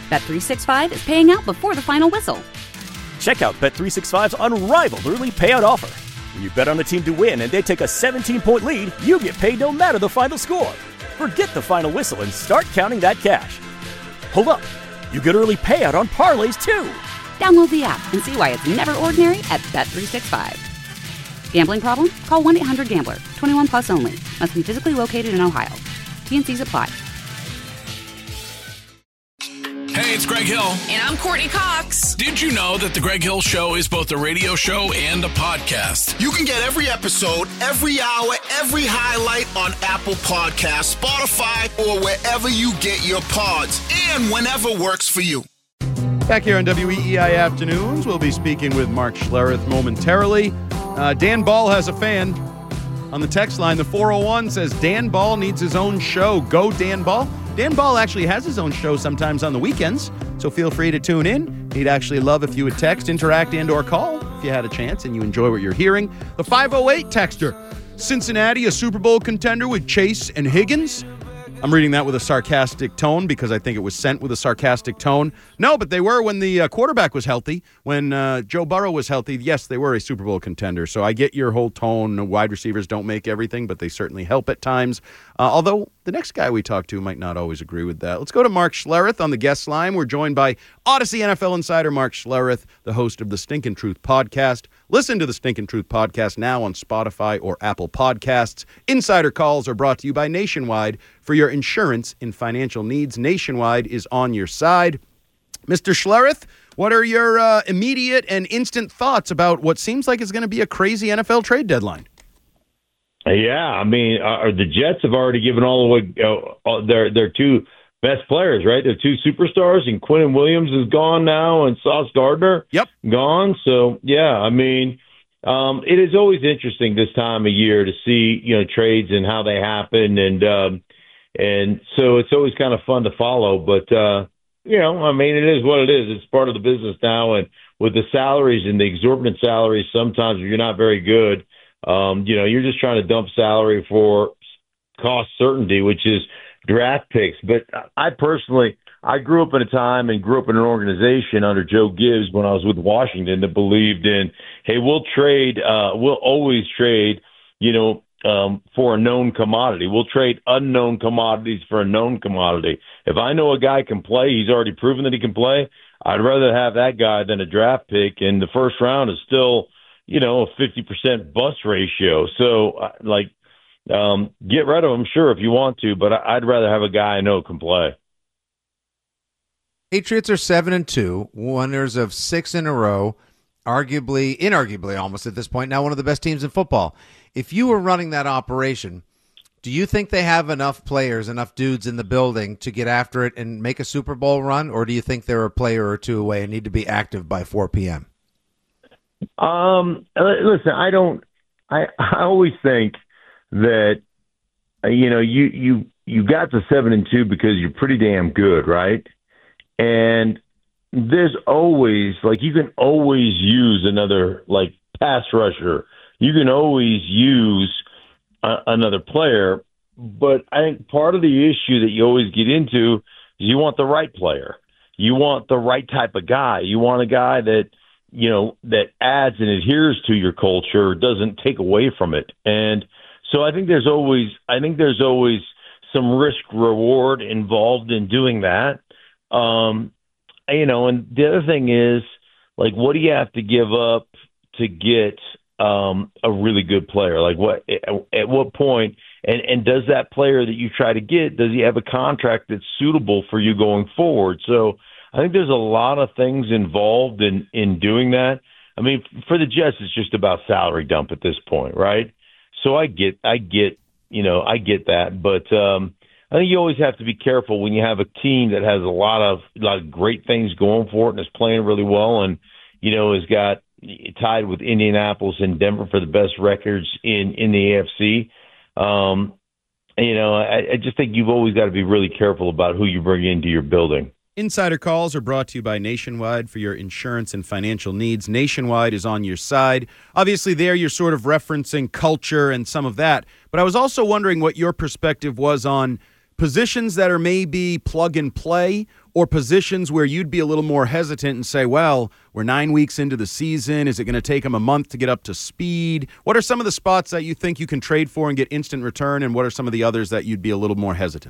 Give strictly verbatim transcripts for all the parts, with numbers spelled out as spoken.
Bet three sixty-five is paying out before the final whistle. Check out Bet three sixty-five's unrivaled early payout offer. When you bet on a team to win and they take a seventeen-point lead, you get paid no matter the final score. Forget the final whistle and start counting that cash. Hold up. You get early payout on parlays, too. Download the app and see why it's never ordinary at Bet three sixty-five. Gambling problem? Call one eight hundred gambler. twenty-one plus only. Must be physically located in Ohio. T N Cs apply. Hey, it's Greg Hill. And I'm Courtney Cox. Did you know that The Greg Hill Show is both a radio show and a podcast? You can get every episode, every hour, every highlight on Apple Podcasts, Spotify, or wherever you get your pods, and whenever works for you. Back here on W E E I Afternoons, we'll be speaking with Mark Schlereth momentarily. Uh, Dan Ball has a fan on the text line. The four oh one says Dan Ball needs his own show. Go Dan Ball. Dan Ball actually has his own show sometimes on the weekends, so feel free to tune in. He'd actually love if you would text, interact, and or call if you had a chance and you enjoy what you're hearing. The five oh eight texter, Cincinnati, a Super Bowl contender with Chase and Higgins. I'm reading that with a sarcastic tone because I think it was sent with a sarcastic tone. No, but they were when the uh, quarterback was healthy. When uh, Joe Burrow was healthy, yes, they were a Super Bowl contender. So I get your whole tone. Wide receivers don't make everything, but they certainly help at times. Uh, although the next guy we talk to might not always agree with that. Let's go to Mark Schlereth on the guest line. We're joined by Odyssey N F L insider Mark Schlereth, the host of the Stinkin' Truth podcast. Listen to the Stinkin' Truth podcast now on Spotify or Apple Podcasts. Insider calls are brought to you by Nationwide. For your insurance and financial needs, Nationwide is on your side. Mister Schlereth, what are your uh, immediate and instant thoughts about what seems like is going to be a crazy N F L trade deadline? Yeah, I mean, uh, the Jets have already given all away uh, their their two best players, right? Their two superstars, and Quinnen Williams is gone now, and Sauce Gardner yep. gone. So, yeah, I mean, um, it is always interesting this time of year to see, you know, trades and how they happen, and um, and so it's always kind of fun to follow. But uh, you know, I mean, it is what it is. It's part of the business now, and with the salaries and the exorbitant salaries, sometimes if you're not very good. Um, you know, you're just trying to dump salary for cost certainty, which is draft picks. But I personally, I grew up in a time and grew up in an organization under Joe Gibbs when I was with Washington that believed in, hey, we'll trade, uh, we'll always trade, you know, um, for a known commodity. We'll trade unknown commodities for a known commodity. If I know a guy can play, he's already proven that he can play, I'd rather have that guy than a draft pick. And the first round is still, you know, a fifty percent bust ratio. So, like, um, get rid of him, sure, if you want to, but I'd rather have a guy I know can play. Patriots are seven and two, winners of six in a row, arguably, inarguably almost at this point, now one of the best teams in football. If you were running that operation, do you think they have enough players, enough dudes in the building to get after it and make a Super Bowl run, or do you think they're a player or two away and need to be active by four p.m.? Um, listen, I don't, I, I always think that, uh, you know, you, you, you got to seven and two because you're pretty damn good. Right. And there's always like, you can always use another like pass rusher. You can always use a, another player, but I think part of the issue that you always get into is you want the right player. You want the right type of guy. You want a guy that, you know, that adds and adheres to your culture, doesn't take away from it. And so I think there's always, I think there's always some risk reward involved in doing that. Um, you know, and the other thing is, like, what do you have to give up to get um, a really good player? Like, what, at, at what point, and, and does that player that you try to get, does he have a contract that's suitable for you going forward? So I think there's a lot of things involved in, in doing that. I mean, for the Jets, it's just about salary dump at this point, right? So I get, I get, you know, I get that, but um, I think you always have to be careful when you have a team that has a lot of, a lot of great things going for it and is playing really well, and you know, has got tied with Indianapolis and Denver for the best records in in the A F C. Um, you know, I, I just think you've always got to be really careful about who you bring into your building. Insider calls are brought to you by Nationwide for your insurance and financial needs. Nationwide is on your side. Obviously, there you're sort of referencing culture and some of that. But I was also wondering what your perspective was on positions that are maybe plug and play or positions where you'd be a little more hesitant and say, well, we're nine weeks into the season. Is it going to take him a month to get up to speed? What are some of the spots that you think you can trade for and get instant return, and what are some of the others that you'd be a little more hesitant?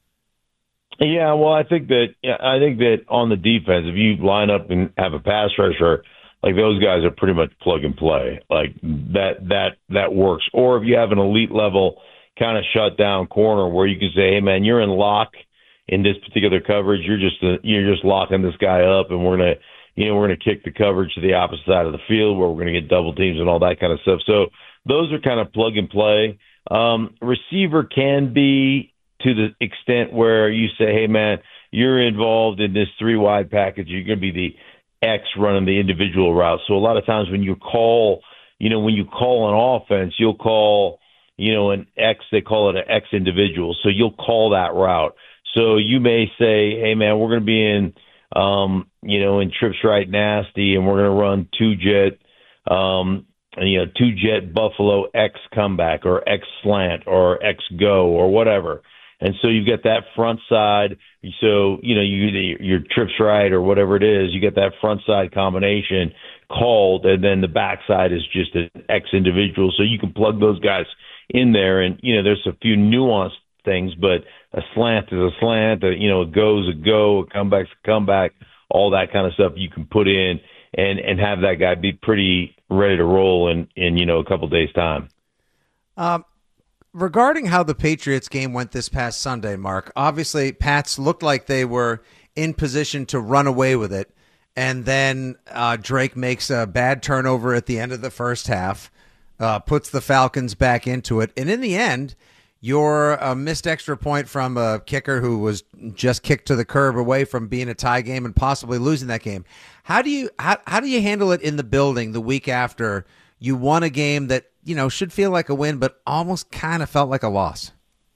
Yeah, well, I think that yeah, I think that on the defense, if you line up and have a pass rusher, like those guys are pretty much plug and play. Like that that that works. Or if you have an elite level kind of shut down corner where you can say, hey man, you're in lock in this particular coverage. You're just uh, you're just locking this guy up, and we're gonna you know we're gonna kick the coverage to the opposite side of the field where we're gonna get double teams and all that kind of stuff. So those are kind of plug and play. Um, receiver can be to the extent where you say, hey, man, you're involved in this three-wide package. You're going to be the X running the individual route. So a lot of times when you call, you know, when you call an offense, you'll call, you know, an X, they call it an X individual. So you'll call that route. So you may say, hey, man, we're going to be in, um, you know, in trips right nasty, and we're going to run two-jet, um, you know, two-jet Buffalo X comeback or X slant or X go or whatever. And so you get that front side. So, you know, you your trips right or whatever it is, you get that front side combination called, and then the backside is just an X individual. So you can plug those guys in there. And, you know, there's a few nuanced things, but a slant is a slant, a, you know, a go's a go, a comeback's a comeback, all that kind of stuff you can put in and, and have that guy be pretty ready to roll in, in you know, a couple days' time. Um. Regarding how the Patriots game went this past Sunday, Mark, obviously Pats looked like they were in position to run away with it, and then uh, Drake makes a bad turnover at the end of the first half, uh, puts the Falcons back into it, and in the end, your uh, missed extra point from a kicker who was just kicked to the curb away from being a tie game and possibly losing that game. How do you how, how do you handle it in the building the week after you won a game that, you know, should feel like a win, but almost kind of felt like a loss?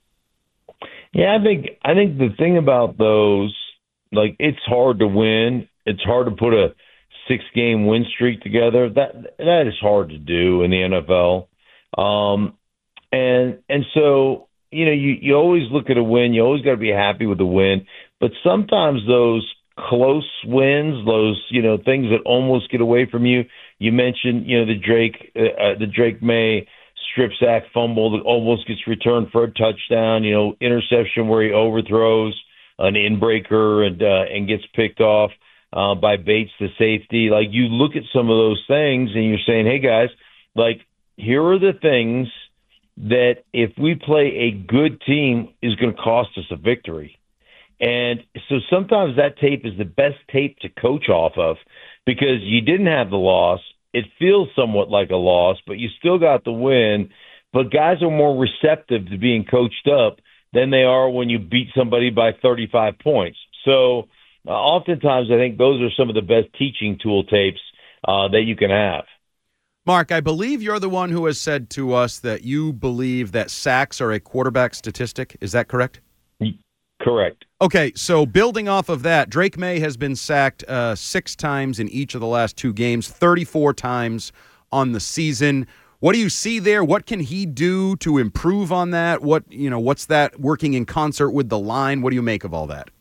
Yeah, I think I think the thing about those, like, it's hard to win. It's hard to put a six-game win streak together. That that is hard to do in the N F L. Um, and and so, you know, you, you always look at a win. You always got to be happy with the win. But sometimes those close wins, those, you know, things that almost get away from you. You mentioned, you know, the Drake, uh, the Drake May strip sack fumble that almost gets returned for a touchdown. You know, interception where he overthrows an inbreaker and uh, and gets picked off uh, by Bates, the safety. Like, you look at some of those things and you're saying, hey guys, like, here are the things that if we play a good team is going to cost us a victory. And so sometimes that tape is the best tape to coach off of because you didn't have the loss. It feels somewhat like a loss, but you still got the win. But guys are more receptive to being coached up than they are when you beat somebody by thirty-five points. So uh, oftentimes I think those are some of the best teaching tool tapes uh, that you can have. Mark, I believe you're the one who has said to us that you believe that sacks are a quarterback statistic. Is that correct? Correct. Okay, so building off of that, Drake May has been sacked uh, six times in each of the last two games, thirty-four times on the season. What do you see there? What can he do to improve on that? What, you know, what's that working in concert with the line? What do you make of all that?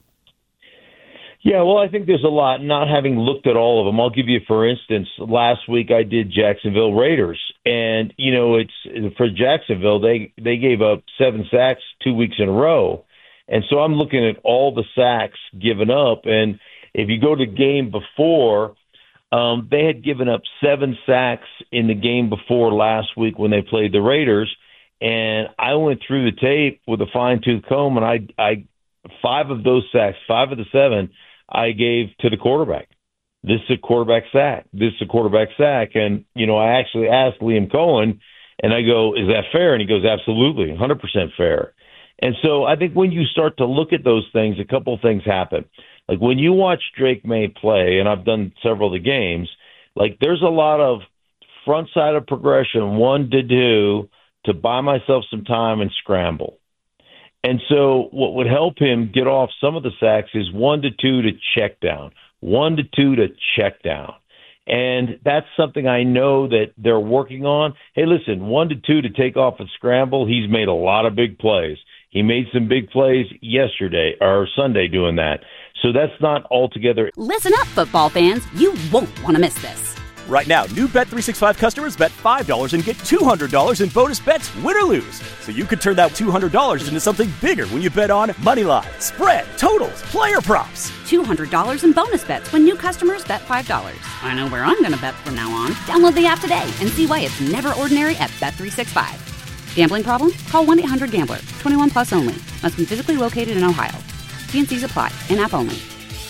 Yeah, well, I think there's a lot, not having looked at all of them. I'll give you, for instance, last week I did Jacksonville Raiders. And, you know, it's for Jacksonville, they, they gave up seven sacks two weeks in a row. And so I'm looking at all the sacks given up. And if you go to the game before, um, they had given up seven sacks in the game before last week when they played the Raiders. And I went through the tape with a fine-tooth comb, and I, I five of those sacks, five of the seven, I gave to the quarterback. This is a quarterback sack. This is a quarterback sack. And, you know, I actually asked Liam Cohen, and I go, is that fair? And he goes, absolutely, one hundred percent fair. And so I think when you start to look at those things, a couple of things happen. Like when you watch Drake May play, and I've done several of the games, like there's a lot of front side of progression, one to do, to buy myself some time and scramble. And so what would help him get off some of the sacks is one to two to check down, one to two to check down. And that's something I know that they're working on. Hey, listen, one to two to take off and scramble, he's made a lot of big plays. He made some big plays yesterday or Sunday doing that. So that's not altogether. Listen up, football fans. You won't want to miss this. Right now, new Bet three sixty-five customers bet five dollars and get two hundred dollars in bonus bets, win or lose. So you could turn that two hundred dollars into something bigger when you bet on money line, spread, totals, player props. two hundred dollars in bonus bets when new customers bet five dollars. I know where I'm going to bet from now on. Download the app today and see why it's never ordinary at Bet three sixty-five. Gambling problem? Call one eight hundred gambler. twenty-one plus only. Must be physically located in Ohio. T and C's apply. In-app only.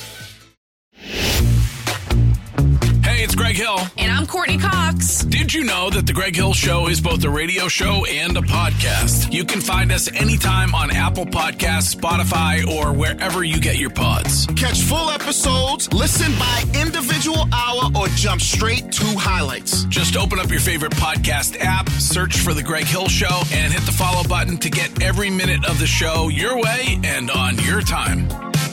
Hey, it's Greg Hill. And I'm Courtney Cox. Did you know that The Greg Hill Show is both a radio show and a podcast? You can find us anytime on Apple Podcasts, Spotify, or wherever you get your pods. Catch full episodes, listen by individual hour, or jump straight to highlights. Just open up your favorite podcast app, search for The Greg Hill Show, and hit the follow button to get every minute of the show your way and on your time.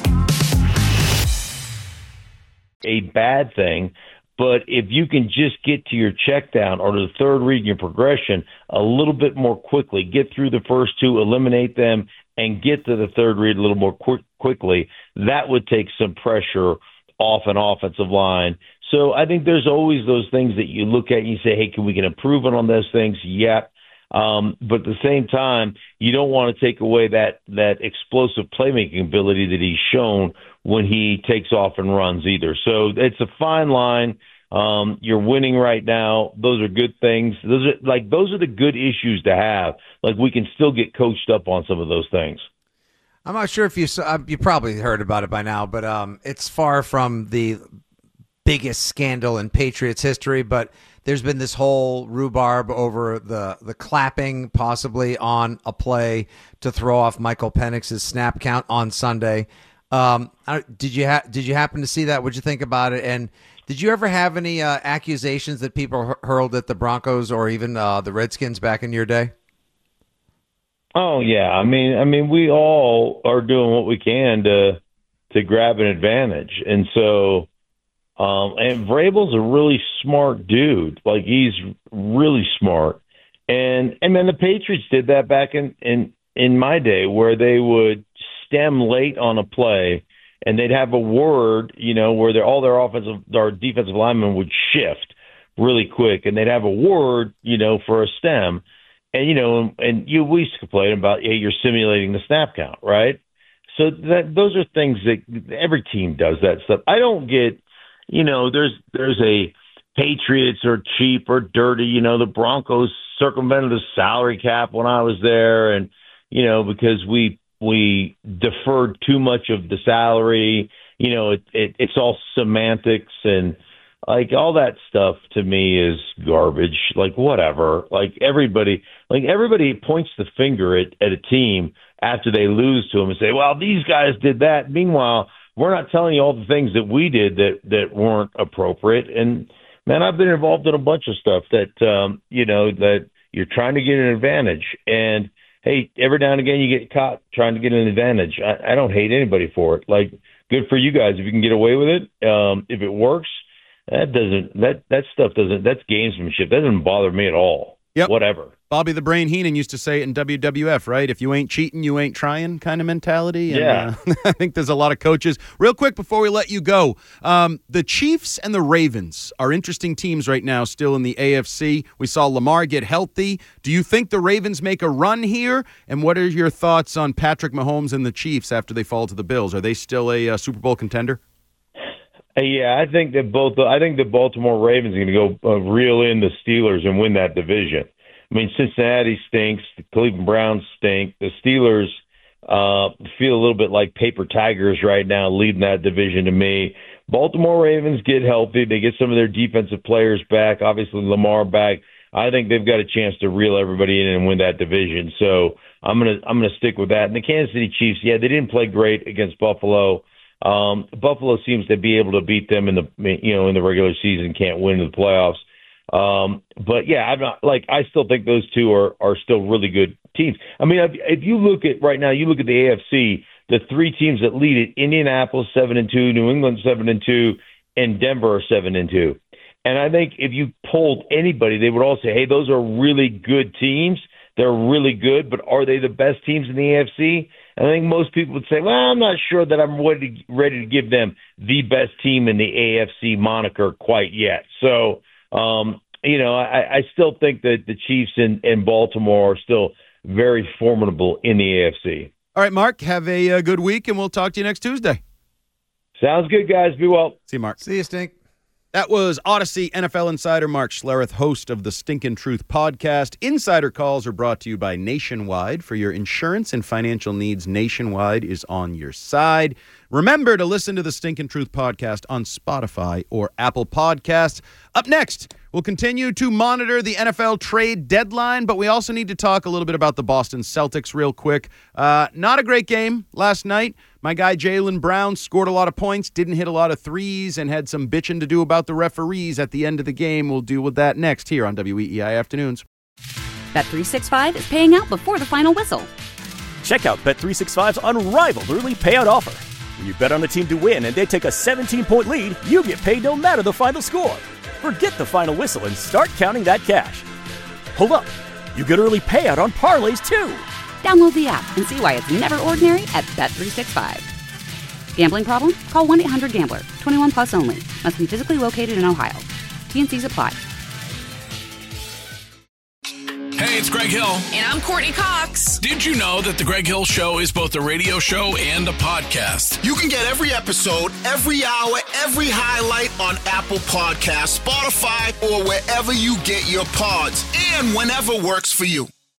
A bad thing. But if you can just get to your check down or to the third read in your progression a little bit more quickly, get through the first two, eliminate them, and get to the third read a little more quick, quickly, that would take some pressure off an offensive line. So I think there's always those things that you look at and you say, hey, can we get improvement on those things? Yep. Um, but at the same time, you don't want to take away that, that explosive playmaking ability that he's shown when he takes off and runs either. So it's a fine line. Um, you're winning right now. Those are good things. Those are like those are the good issues to have. Like we can still get coached up on some of those things. I'm not sure if you saw, you probably heard about it by now, but um, it's far from the biggest scandal in Patriots history. But there's been this whole rhubarb over the the clapping possibly on a play to throw off Michael Penix's snap count on Sunday. Um, did you ha- did you happen to see that? What'd you think about it? And did you ever have any uh, accusations that people h- hurled at the Broncos or even uh, the Redskins back in your day? Oh yeah, I mean, I mean, we all are doing what we can to to grab an advantage, and so, um, and Vrabel's a really smart dude. Like he's really smart, and and then the Patriots did that back in in in my day, where they would stem late on a play, and they'd have a word, you know, where all their offensive or defensive linemen would shift really quick, and they'd have a word, you know, for a stem, and you know, and, and you we used to complain about, hey, you're simulating the snap count, right? So that those are things that every team does that stuff. I don't get, you know, there's there's a Patriots are cheap or dirty, you know, the Broncos circumvented the salary cap when I was there, and you know, because we. We deferred too much of the salary. You know, it, it, it's all semantics and like all that stuff to me is garbage. Like whatever. Like everybody, like everybody points the finger at, at a team after they lose to them and say, "Well, these guys did that." Meanwhile, we're not telling you all the things that we did that that weren't appropriate. And man, I've been involved in a bunch of stuff that um, you know that you're trying to get an advantage and. Hey, every now and again you get caught trying to get an advantage. I, I don't hate anybody for it. Like, good for you guys if you can get away with it. Um, if it works, that doesn't that that stuff doesn't that's gamesmanship. That doesn't bother me at all. Yep. Whatever. Bobby the Brain Heenan used to say it in W W F, right? If you ain't cheating, you ain't trying kind of mentality. And, yeah. Uh, I think there's a lot of coaches. Real quick before we let you go, um, the Chiefs and the Ravens are interesting teams right now still in the A F C. We saw Lamar get healthy. Do you think the Ravens make a run here? And what are your thoughts on Patrick Mahomes and the Chiefs after they fall to the Bills? Are they still a uh, Super Bowl contender? Yeah, I think that both. I think the Baltimore Ravens are going to go uh, reel in the Steelers and win that division. I mean, Cincinnati stinks. The Cleveland Browns stink. The Steelers uh, feel a little bit like paper tigers right now, leading that division to me. Baltimore Ravens get healthy. They get some of their defensive players back. Obviously, Lamar back. I think they've got a chance to reel everybody in and win that division. So I'm gonna I'm gonna stick with that. And the Kansas City Chiefs, yeah, they didn't play great against Buffalo. Um, Buffalo seems to be able to beat them in the you know in the regular season. Can't win in the playoffs. Um, but yeah, I'm not like I still think those two are, are still really good teams. I mean, if, if you look at right now, you look at the A F C, the three teams that lead it: Indianapolis seven and two, New England seven and two, and Denver are seven and two. And I think if you polled anybody, they would all say, "Hey, those are really good teams. They're really good, but are they the best teams in the A F C?" I think most people would say, well, I'm not sure that I'm ready to, ready to give them the best team in the A F C moniker quite yet. So, um, you know, I, I still think that the Chiefs in, in Baltimore are still very formidable in the A F C. All right, Mark, have a uh, good week, and we'll talk to you next Tuesday. Sounds good, guys. Be well. See you, Mark. See you, Stink. That was Odyssey N F L insider Mark Schlereth, host of the Stinkin' Truth podcast. Insider calls are brought to you by Nationwide. For your insurance and financial needs, Nationwide is on your side. Remember to listen to the Stinkin' Truth podcast on Spotify or Apple Podcasts. Up next, we'll continue to monitor the N F L trade deadline, but we also need to talk a little bit about the Boston Celtics real quick. Uh, not a great game last night. My guy Jaylen Brown scored a lot of points, didn't hit a lot of threes, and had some bitching to do about the referees at the end of the game. We'll deal with that next here on W E E I Afternoons. Bet three sixty-five is paying out before the final whistle. Check out Bet three sixty-five's unrivaled early payout offer. When you bet on a team to win and they take a seventeen-point lead, you get paid no matter the final score. Forget the final whistle and start counting that cash. Hold up. You get early payout on parlays, too. Download the app and see why it's never ordinary at Bet three sixty-five. Gambling problem? Call one eight hundred gambler. twenty-one plus only. Must be physically located in Ohio. T N Cs apply. Hey, it's Greg Hill. And I'm Courtney Cox. Did you know that The Greg Hill Show is both a radio show and a podcast? You can get every episode, every hour, every highlight on Apple Podcasts, Spotify, or wherever you get your pods, and whenever works for you.